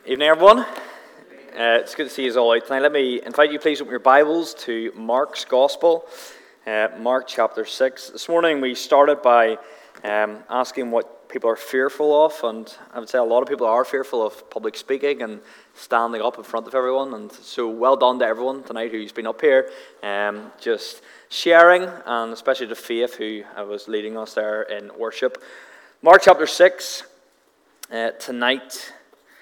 Evening, everyone. It's good to see you all out tonight. Let me invite you, please, to open your Bibles to Mark's Gospel, Mark chapter 6. This morning we started by asking what people are fearful of, and I would say a lot of people are fearful of public speaking and standing up in front of everyone, and so well done to everyone tonight who's been up here, just sharing, and especially to Faith, who was leading us there in worship. Mark chapter 6, tonight.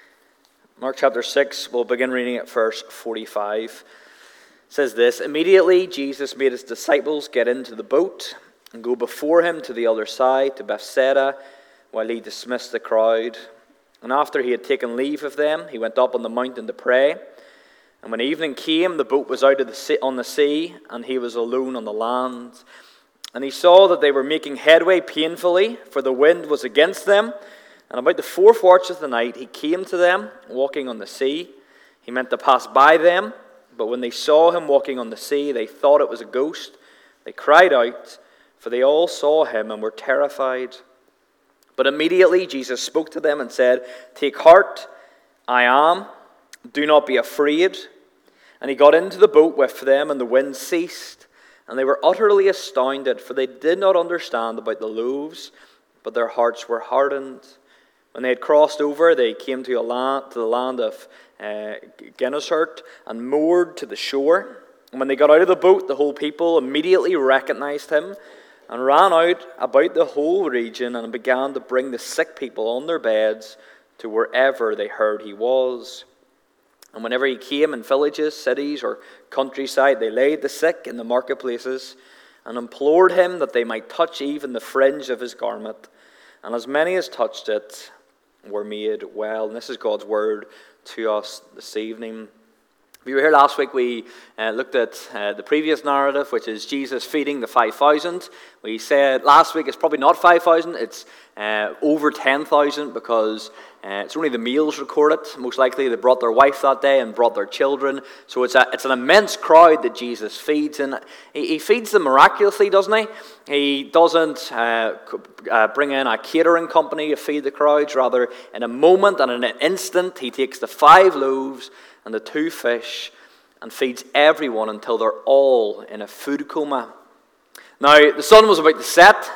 Mark chapter 6, we'll begin reading at verse 45. It says this: Immediately Jesus made his disciples get into the boat and go before him to the other side, to Bethsaida, while he dismissed the crowd. And after he had taken leave of them, he went up on the mountain to pray. And when evening came, the boat was out on the sea, and he was alone on the land. And he saw that they were making headway painfully, for the wind was against them. And about the fourth watch of the night, he came to them, walking on the sea. He meant to pass by them, but when they saw him walking on the sea, they thought it was a ghost. They cried out, for they all saw him and were terrified. But immediately Jesus spoke to them and said, Take heart, I am. Do not be afraid. And he got into the boat with them, and the wind ceased. And they were utterly astounded, for they did not understand about the loaves, but their hearts were hardened. When they had crossed over, they came to the land of Gennesaret and moored to the shore. And when they got out of the boat, the whole people immediately recognized him and ran out about the whole region and began to bring the sick people on their beds to wherever they heard he was. And whenever he came in villages, cities, or countryside, they laid the sick in the marketplaces and implored him that they might touch even the fringe of his garment. And as many as touched it were made well. And this is God's word to us this evening. If you were here last week, we looked at the previous narrative, which is Jesus feeding the 5,000. We said last week it's probably not 5,000, it's over 10,000, because it's only the meals recorded. Most likely they brought their wife that day and brought their children. So it's an immense crowd that Jesus feeds. And he feeds them miraculously, doesn't he? He doesn't bring in a catering company to feed the crowds. Rather, in a moment and in an instant, he takes the 5 loaves and the 2 fish and feeds everyone until they're all in a food coma. Now, the sun was about to set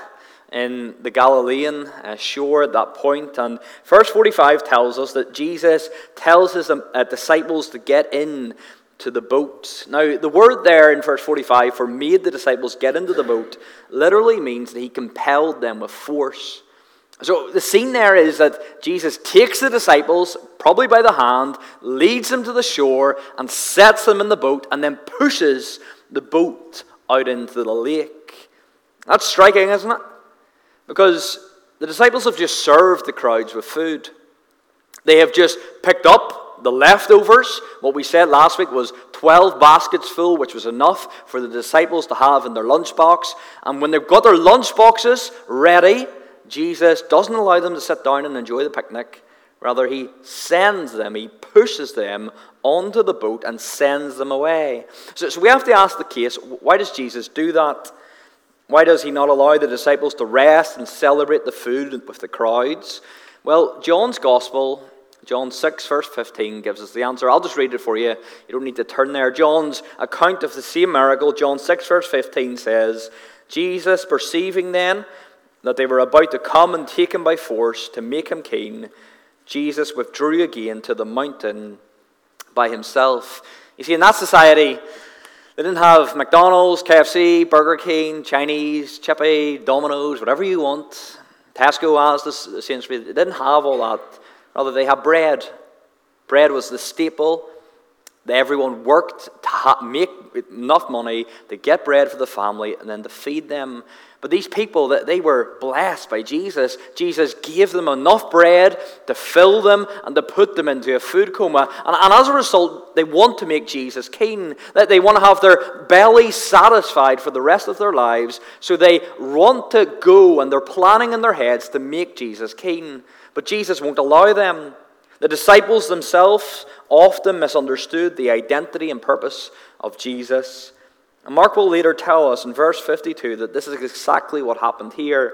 in the Galilean shore at that point, and verse 45 tells us that Jesus tells his disciples to get in to the boat. Now, the word there in verse 45 for made the disciples get into the boat literally means that he compelled them with force. So the scene there is that Jesus takes the disciples, probably by the hand, leads them to the shore, and sets them in the boat, and then pushes the boat out into the lake. That's striking, isn't it? Because the disciples have just served the crowds with food. They have just picked up the leftovers. What we said last week was 12 baskets full, which was enough for the disciples to have in their lunchbox. And when they've got their lunchboxes ready, Jesus doesn't allow them to sit down and enjoy the picnic. Rather, he sends them, he pushes them onto the boat and sends them away. So we have to ask the case, why does Jesus do that? Why does he not allow the disciples to rest and celebrate the food with the crowds? Well, John's Gospel, John 6, verse 15, gives us the answer. I'll just read it for you. You don't need to turn there. John's account of the same miracle, John 6, verse 15 says, Jesus, perceiving then that they were about to come and take him by force to make him king, Jesus withdrew again to the mountain by himself. You see, in that society, they didn't have McDonald's, KFC, Burger King, Chinese, Chippy, Domino's, whatever you want. Tesco has the Sainsbury's. They didn't have all that. Rather, they had bread. Bread was the staple. Everyone worked to make enough money to get bread for the family and then to feed them. But these people, they were blessed by Jesus. Jesus gave them enough bread to fill them and to put them into a food coma. And as a result, they want to make Jesus king. They want to have their bellies satisfied for the rest of their lives. So they want to go, and they're planning in their heads to make Jesus king. But Jesus won't allow them. The disciples themselves often misunderstood the identity and purpose of Jesus. And Mark will later tell us in verse 52 that this is exactly what happened here.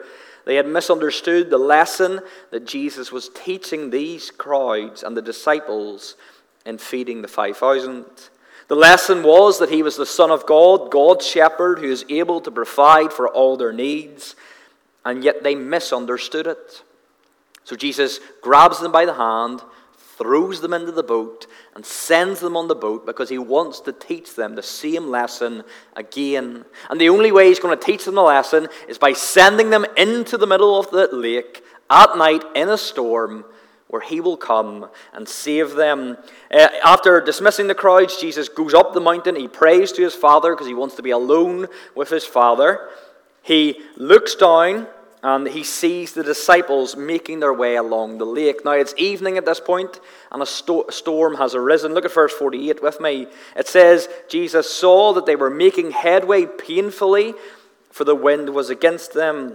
They had misunderstood the lesson that Jesus was teaching these crowds and the disciples in feeding the 5,000. The lesson was that he was the Son of God, God's shepherd, who is able to provide for all their needs, and yet they misunderstood it. So Jesus grabs them by the hand, throws them into the boat, and sends them on the boat because he wants to teach them the same lesson again. And the only way he's going to teach them the lesson is by sending them into the middle of the lake at night in a storm, where he will come and save them. After dismissing the crowds, Jesus goes up the mountain. He prays to his Father because he wants to be alone with his Father. He looks down and he sees the disciples making their way along the lake. Now it's evening at this point, and a storm has arisen. Look at verse 48 with me. It says, Jesus saw that they were making headway painfully, for the wind was against them.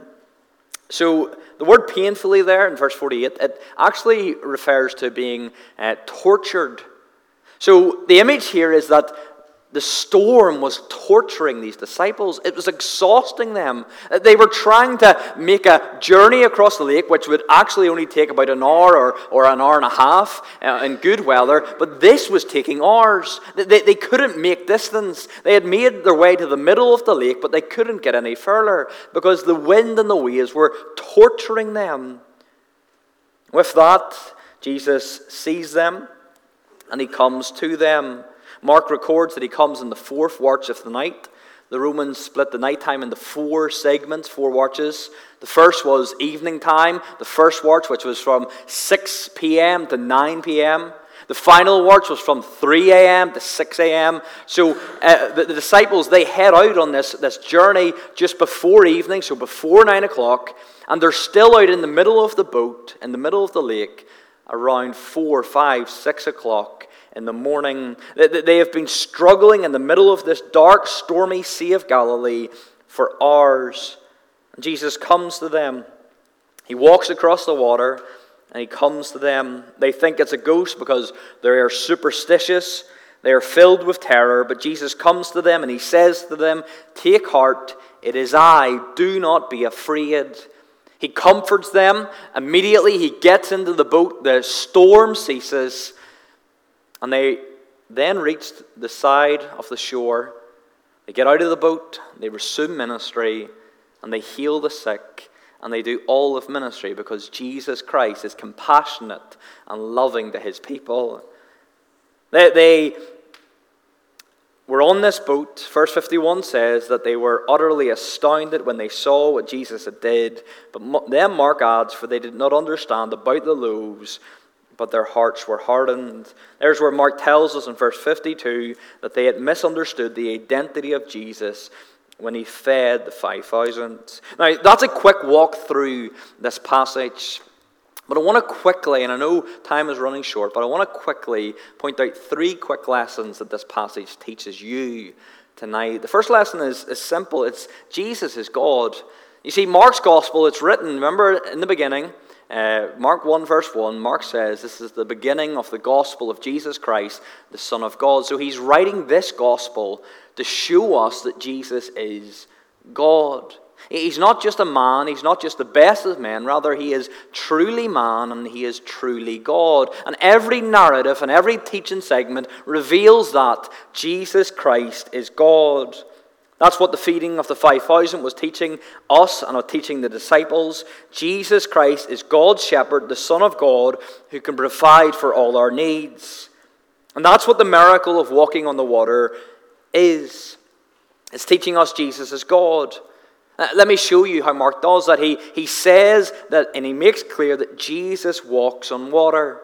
So the word painfully there in verse 48, it actually refers to being tortured. So the image here is that the storm was torturing these disciples. It was exhausting them. They were trying to make a journey across the lake, which would actually only take about an hour or an hour and a half in good weather. But this was taking hours. They couldn't make distance. They had made their way to the middle of the lake, but they couldn't get any further because the wind and the waves were torturing them. With that, Jesus sees them and he comes to them. Mark records that he comes in the fourth watch of the night. The Romans split the nighttime into 4 segments, 4 watches. The first was evening time, the first watch, which was from 6 p.m. to 9 p.m. The final watch was from 3 a.m. to 6 a.m. So the disciples, they head out on this journey just before evening, so before 9 o'clock, and they're still out in the middle of the boat, in the middle of the lake, around 4, 5, 6 o'clock in the morning. They have been struggling in the middle of this dark, stormy Sea of Galilee for hours. And Jesus comes to them. He walks across the water and he comes to them. They think it's a ghost because they are superstitious. They are filled with terror. But Jesus comes to them and he says to them, "Take heart, it is I. Do not be afraid." He comforts them. Immediately he gets into the boat. The storm ceases. And they then reach the side of the shore. They get out of the boat, they resume ministry, and they heal the sick, and they do all of ministry because Jesus Christ is compassionate and loving to his people. They were on this boat. Verse 51 says that they were utterly astounded when they saw what Jesus had did. But then Mark adds, for they did not understand about the loaves, but their hearts were hardened. There's where Mark tells us in verse 52 that they had misunderstood the identity of Jesus when he fed the 5,000. Now, that's a quick walk through this passage. But I want to quickly, and I know time is running short, but I want to quickly point out 3 quick lessons that this passage teaches you tonight. The first lesson is simple. It's Jesus is God. You see, Mark's gospel, it's written, remember in the beginning, Mark 1 verse 1, Mark says this is the beginning of the gospel of Jesus Christ, the Son of God. So he's writing this gospel to show us that Jesus is God. He's not just a man, he's not just the best of men, rather he is truly man and he is truly God. And every narrative and every teaching segment reveals that Jesus Christ is God. That's what the feeding of the 5,000 was teaching us and teaching the disciples. Jesus Christ is God's shepherd, the Son of God, who can provide for all our needs. And that's what the miracle of walking on the water is. It's teaching us Jesus is God. Let me show you how Mark does that. He says that, and he makes clear that Jesus walks on water.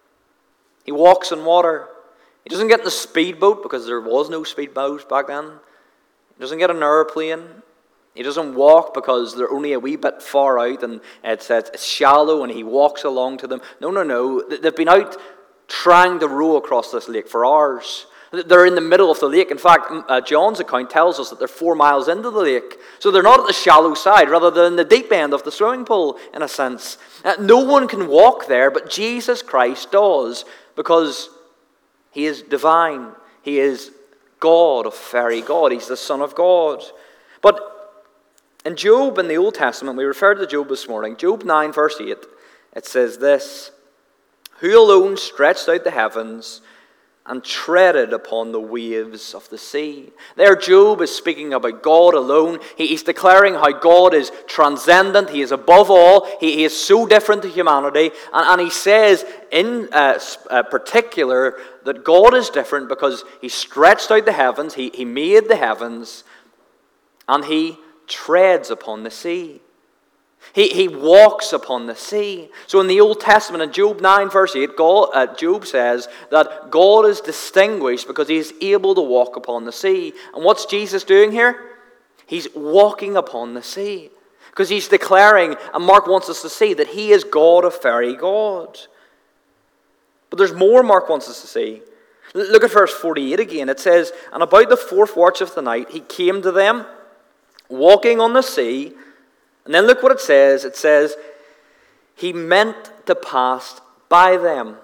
He walks on water. He doesn't get in a speedboat because there was no speedboat back then. He doesn't get an airplane. He doesn't walk because they're only a wee bit far out and it's shallow and he walks along to them. No. They've been out trying to row across this lake for hours. They're in the middle of the lake. In fact, John's account tells us that they're 4 miles into the lake. So they're not at the shallow side, rather than the deep end of the swimming pool, in a sense. No one can walk there, but Jesus Christ does, because he is divine. He is God of very God. He's the Son of God. But In Job, in the Old Testament, we referred to Job this morning, Job 9, verse 8, it says this, "Who alone stretched out the heavens and treaded upon the waves of the sea." There Job is speaking about God alone. He's declaring how God is transcendent. He is above all. He is so different to humanity. And he says in particular that God is different because he stretched out the heavens. He made the heavens. And he treads upon the sea. He walks upon the sea. So in the Old Testament, in Job 9, verse 8, Job says that God is distinguished because he is able to walk upon the sea. And what's Jesus doing here? He's walking upon the sea. Because he's declaring, and Mark wants us to see, that he is God of very God. But there's more Mark wants us to see. Look at verse 48 again. It says, "And about the fourth watch of the night, he came to them, walking on the sea." And then look what it says. It says, he meant to pass by them.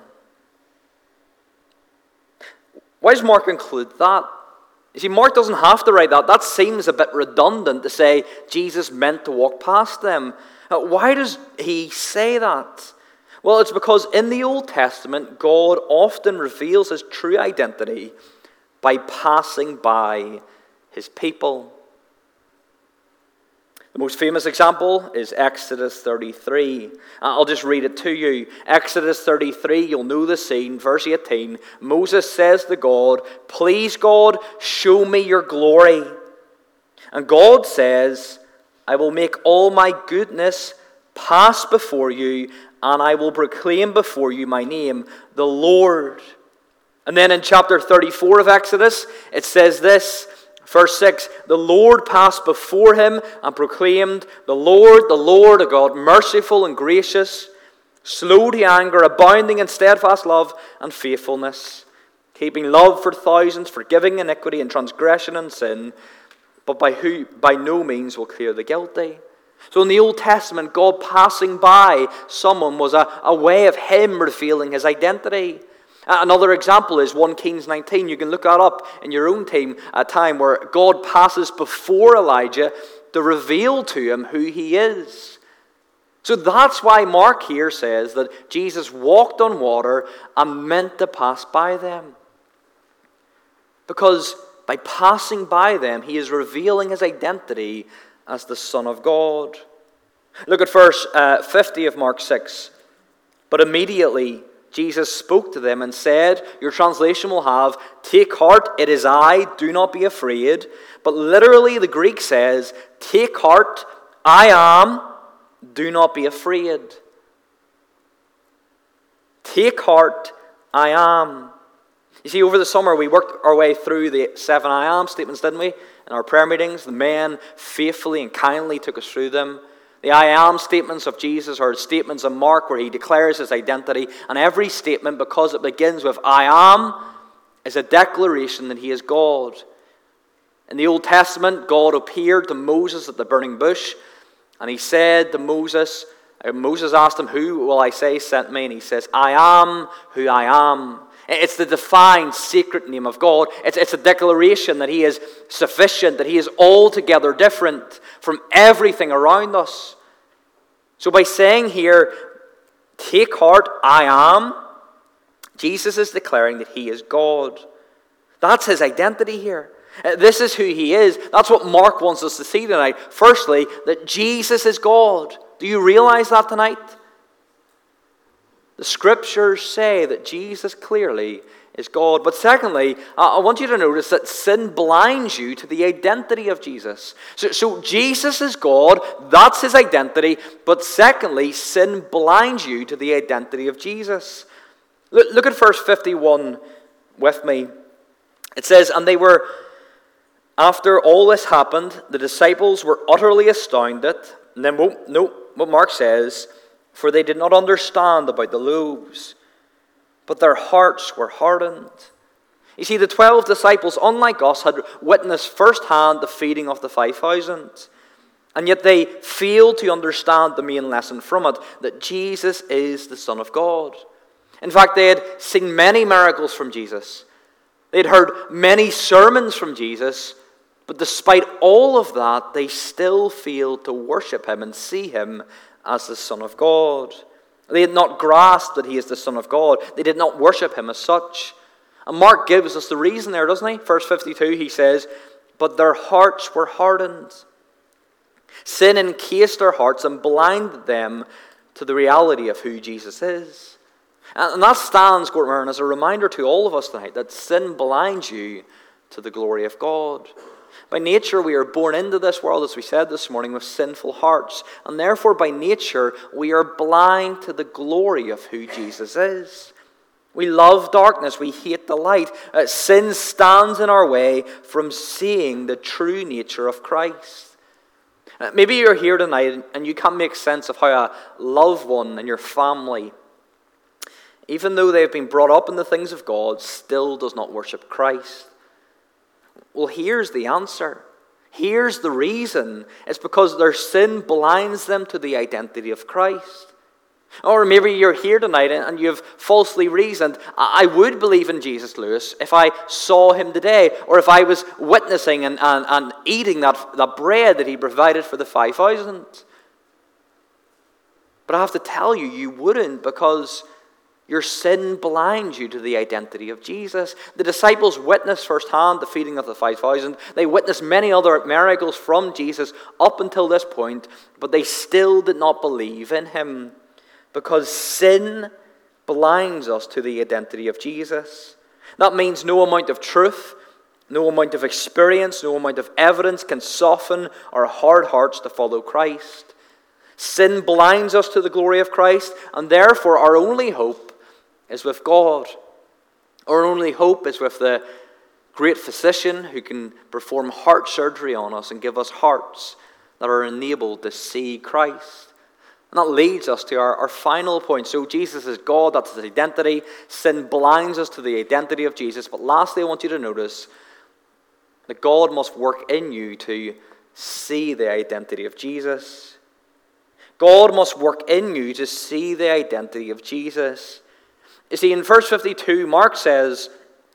Why does Mark include that? You see, Mark doesn't have to write that. That seems a bit redundant to say Jesus meant to walk past them. Why does he say that? Well, it's because in the Old Testament, God often reveals his true identity by passing by his people. The most famous example is Exodus 33. I'll just read it to you. Exodus 33, you'll know the scene. Verse 18, Moses says to God, "Please, God, show me your glory." And God says, "I will make all my goodness pass before you, and I will proclaim before you my name, the Lord." And then in chapter 34 of Exodus, it says this, verse 6, "The Lord passed before him and proclaimed, the Lord, a God merciful and gracious, slow to anger, abounding in steadfast love and faithfulness, keeping love for thousands, forgiving iniquity and transgression and sin, but by no means will clear the guilty." So in the Old Testament, God passing by someone was a way of him revealing his identity. Another example is 1 Kings 19. You can look that up in your own time where God passes before Elijah to reveal to him who he is. So that's why Mark here says that Jesus walked on water and meant to pass by them. Because by passing by them, he is revealing his identity as the Son of God. Look at verse 50 of Mark 6. "But immediately Jesus spoke to them and said," your translation will have, "Take heart, it is I, do not be afraid." But literally the Greek says, "Take heart, I am, do not be afraid." Take heart, I am. You see, over the summer we worked our way through the 7 I am statements, didn't we? In our prayer meetings, the men faithfully and kindly took us through them. The I am statements of Jesus are statements of Mark where he declares his identity. And every statement, because it begins with I am, is a declaration that he is God. In the Old Testament, God appeared to Moses at the burning bush. And he said to Moses asked him, "Who will I say sent me?" And he says, "I am who I am." It's the defined, sacred name of God. It's a declaration that he is sufficient, that he is altogether different from everything around us. So by saying here, "Take heart, I am," Jesus is declaring that he is God. That's his identity here. This is who he is. That's what Mark wants us to see tonight. Firstly, that Jesus is God. Do you realize that tonight? The scriptures say that Jesus clearly is God. But secondly, I want you to notice that sin blinds you to the identity of Jesus. So Jesus is God, that's his identity. But secondly, sin blinds you to the identity of Jesus. Look at verse 51 with me. It says, "And they were, after all this happened, the disciples were utterly astounded." And then, what Mark says, "For they did not understand about the loaves, but their hearts were hardened." You see, the 12 disciples, unlike us, had witnessed firsthand the feeding of the 5,000. And yet they failed to understand the main lesson from it, that Jesus is the Son of God. In fact, they had seen many miracles from Jesus. They had heard many sermons from Jesus, But despite all of that, they still failed to worship him and see him as the Son of God. They had not grasped that he is the Son of God. They did not worship him as such. And Mark gives us the reason there, doesn't he? Verse 52, he says, "But their hearts were hardened." Sin encased their hearts and blinded them to the reality of who Jesus is. And that stands, Gortmern, as a reminder to all of us tonight that sin blinds you to the glory of God. By nature, we are born into this world, as we said this morning, with sinful hearts. And therefore, by nature, we are blind to the glory of who Jesus is. We love darkness. We hate the light. Sin stands in our way from seeing the true nature of Christ. Maybe you're here tonight and you can't make sense of how a loved one in your family, even though they have been brought up in the things of God, still does not worship Christ. Well, here's the answer. Here's the reason. It's because their sin blinds them to the identity of Christ. Or maybe you're here tonight and you've falsely reasoned, I would believe in Jesus, Lewis, if I saw him today, or if I was witnessing and eating that bread that he provided for the 5,000. But I have to tell you, you wouldn't, because your sin blinds you to the identity of Jesus. The disciples witnessed firsthand the feeding of the 5,000. They witnessed many other miracles from Jesus up until this point, but they still did not believe in him because sin blinds us to the identity of Jesus. That means no amount of truth, no amount of experience, no amount of evidence can soften our hard hearts to follow Christ. Sin blinds us to the glory of Christ, and therefore our only hope is with God. Our only hope is with the great physician who can perform heart surgery on us and give us hearts that are enabled to see Christ. And that leads us to our final point. So Jesus is God, that's his identity. Sin blinds us to the identity of Jesus. But lastly, I want you to notice that God must work in you to see the identity of Jesus. God must work in you to see the identity of Jesus. You see, in verse 52, Mark says,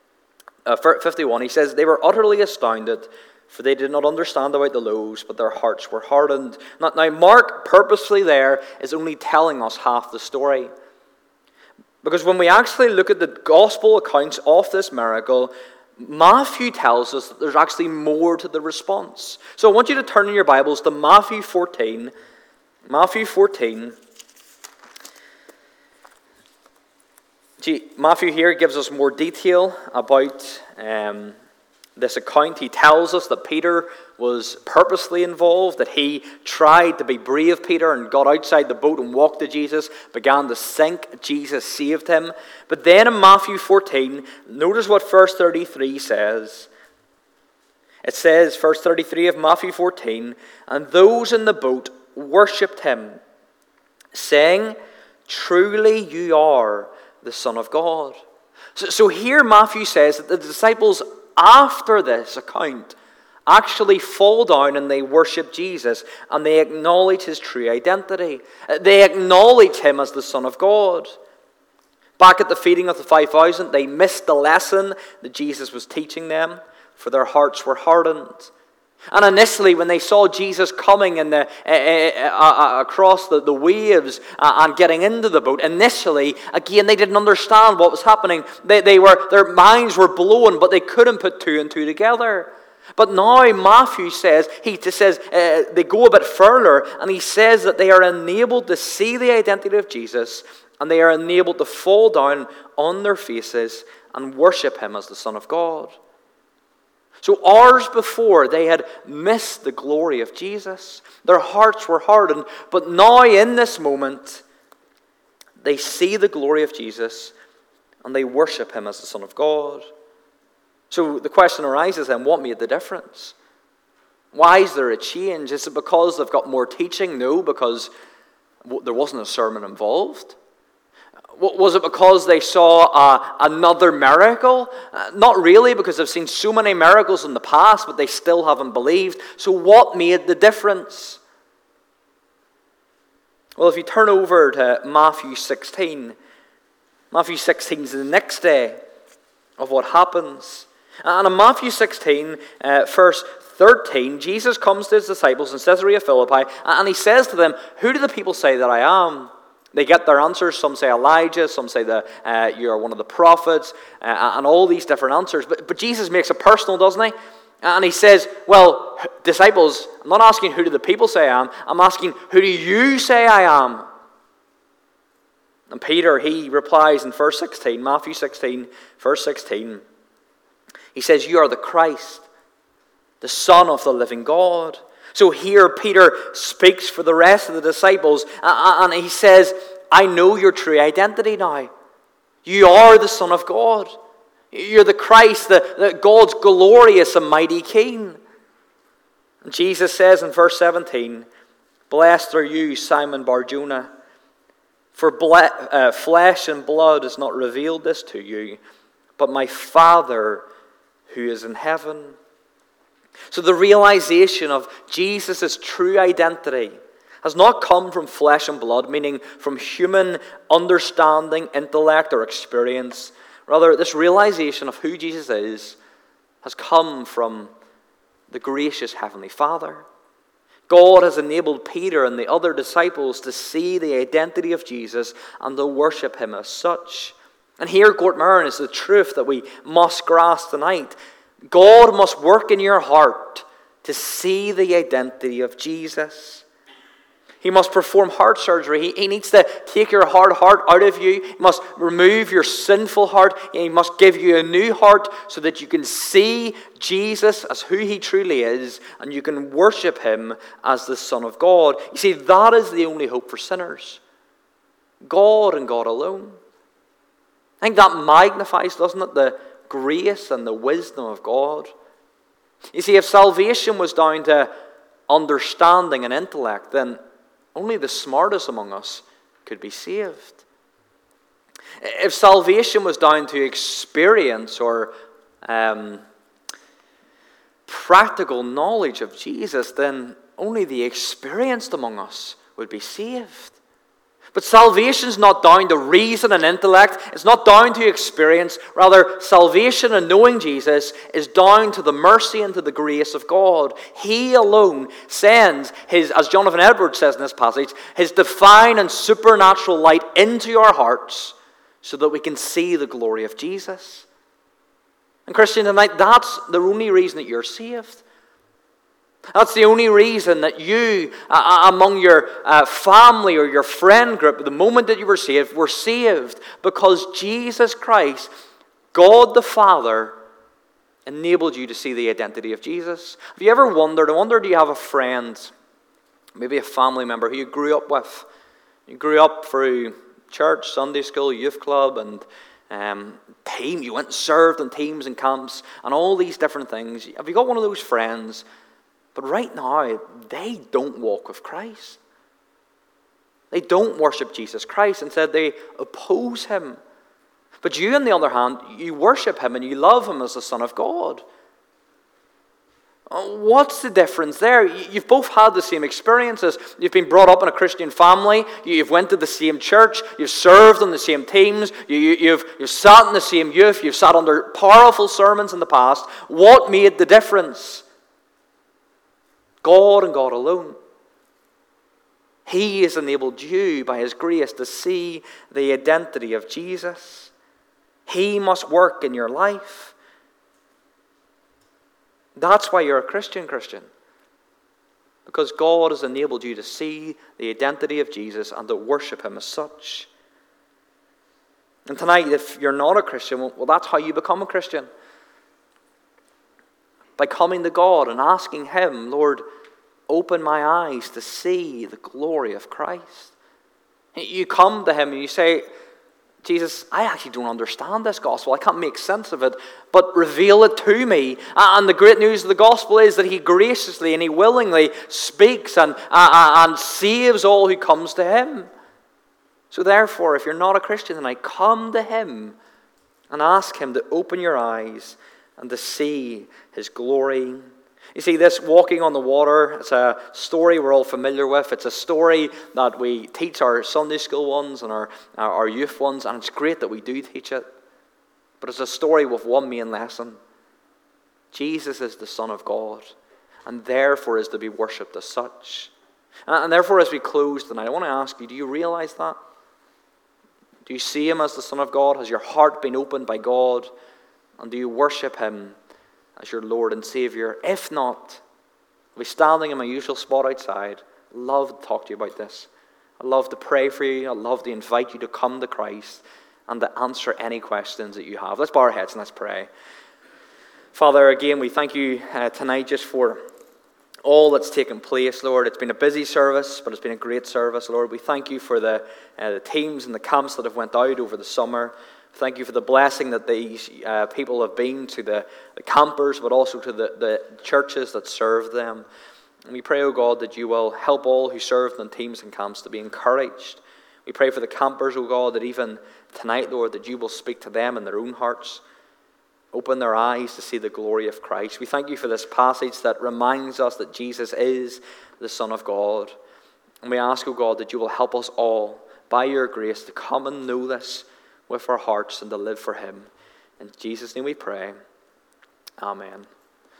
51, he says, they were utterly astounded, for they did not understand about the loaves, but their hearts were hardened. Now, Mark purposely there is only telling us half the story. Because when we actually look at the gospel accounts of this miracle, Matthew tells us that there's actually more to the response. So I want you to turn in your Bibles to Matthew 14. Matthew 14. Matthew here gives us more detail about this account. He tells us that Peter was purposely involved, that he tried to be brave, Peter, and got outside the boat and walked to Jesus, began to sink. Jesus saved him. But then in Matthew 14, notice what verse 33 says. It says, verse 33 of Matthew 14, and those in the boat worshipped him, saying, truly you are the Son of God. So here Matthew says that the disciples, after this account, actually fall down and they worship Jesus and they acknowledge his true identity. They acknowledge him as the Son of God. Back at the feeding of the 5,000, they missed the lesson that Jesus was teaching them, for their hearts were hardened. And initially, when they saw Jesus coming in across the waves and getting into the boat, initially, again, they didn't understand what was happening. Their minds were blown, but they couldn't put two and two together. But now Matthew says, they go a bit further, and he says that they are enabled to see the identity of Jesus, and they are enabled to fall down on their faces and worship him as the Son of God. So hours before, they had missed the glory of Jesus. Their hearts were hardened. But now, in this moment, they see the glory of Jesus and they worship him as the Son of God. So the question arises then, what made the difference? Why is there a change? Is it because they've got more teaching? No, because there wasn't a sermon involved. Was it because they saw another miracle? Not really, because they've seen so many miracles in the past, but they still haven't believed. So what made the difference? Well, if you turn over to Matthew 16, Matthew 16 is the next day of what happens. And in Matthew 16, verse 13, Jesus comes to his disciples in Caesarea Philippi, and he says to them, "Who do the people say that I am?" They get their answers. Some say Elijah, some say that you're one of the prophets, and all these different answers. But Jesus makes it personal, doesn't he? And he says, well, disciples, I'm not asking who do the people say I am, I'm asking who do you say I am? And Peter, he replies in verse 16, Matthew 16, verse 16, he says, "You are the Christ, the Son of the living God." So here Peter speaks for the rest of the disciples, and he says, I know your true identity now. You are the Son of God. You're the Christ, the God's glorious and mighty King. And Jesus says in verse 17, "Blessed are you, Simon Bar-Jonah, for flesh and blood has not revealed this to you, but my Father who is in heaven." So the realization of Jesus' true identity has not come from flesh and blood, meaning from human understanding, intellect, or experience. Rather, this realization of who Jesus is has come from the gracious Heavenly Father. God has enabled Peter and the other disciples to see the identity of Jesus and to worship him as such. And here, Gortmern, is the truth that we must grasp tonight. God must work in your heart to see the identity of Jesus. He must perform heart surgery. He needs to take your hard heart out of you. He must remove your sinful heart. He must give you a new heart so that you can see Jesus as who he truly is and you can worship him as the Son of God. You see, that is the only hope for sinners. God and God alone. I think that magnifies, doesn't it, the grace and the wisdom of God. You see, if salvation was down to understanding and intellect, then only the smartest among us could be saved. If salvation was down to experience or practical knowledge of Jesus, then only the experienced among us would be saved. But salvation is not down to reason and intellect. It's not down to experience. Rather, salvation and knowing Jesus is down to the mercy and to the grace of God. He alone sends his, as Jonathan Edwards says in this passage, his divine and supernatural light into our hearts so that we can see the glory of Jesus. And Christian, tonight, that's the only reason that you're saved. That's the only reason that you, among your family or your friend group, the moment that you were saved because Jesus Christ, God the Father, enabled you to see the identity of Jesus. Have you ever wondered, do you have a friend, maybe a family member who you grew up with? You grew up through church, Sunday school, youth club, and team. You went and served in teams and camps and all these different things. Have you got one of those friends? But right now, they don't walk with Christ. They don't worship Jesus Christ. Instead, they oppose him. But you, on the other hand, you worship him and you love him as the Son of God. What's the difference there? You've both had the same experiences. You've been brought up in a Christian family. You've went to the same church. You've served on the same teams. You've sat in the same youth. You've sat under powerful sermons in the past. What made the difference? God and God alone. He has enabled you by his grace to see the identity of Jesus. He must work in your life. That's why you're a Christian. Because God has enabled you to see the identity of Jesus and to worship him as such. And tonight, if you're not a Christian, well, that's how you become a Christian. By coming to God and asking him, Lord, open my eyes to see the glory of Christ. You come to him and you say, Jesus, I actually don't understand this gospel. I can't make sense of it, but reveal it to me. And the great news of the gospel is that he graciously and he willingly speaks and saves all who comes to him. So therefore, if you're not a Christian tonight, come to him and ask him to open your eyes and to see his glory. You see, this walking on the water, it's a story we're all familiar with. It's a story that we teach our Sunday school ones and our youth ones, and it's great that we do teach it. But it's a story with one main lesson. Jesus is the Son of God, and therefore is to be worshipped as such. And therefore, as we close tonight, I want to ask you, do you realize that? Do you see him as the Son of God? Has your heart been opened by God? And do you worship him as your Lord and Savior? If not, I'll be standing in my usual spot outside. I'd love to talk to you about this. I'd love to pray for you. I'd love to invite you to come to Christ and to answer any questions that you have. Let's bow our heads and let's pray. Father, again, we thank you tonight just for all that's taken place, Lord. It's been a busy service, but it's been a great service, Lord. We thank you for the teams and the camps that have went out over the summer. Thank you for the blessing that these people have been to the campers, but also to the churches that serve them. And we pray, O God, that you will help all who serve in teams and camps to be encouraged. We pray for the campers, O God, that even tonight, Lord, that you will speak to them in their own hearts. Open their eyes to see the glory of Christ. We thank you for this passage that reminds us that Jesus is the Son of God. And we ask, O God, that you will help us all, by your grace, to come and know this with our hearts and to live for him. In Jesus' name we pray. Amen.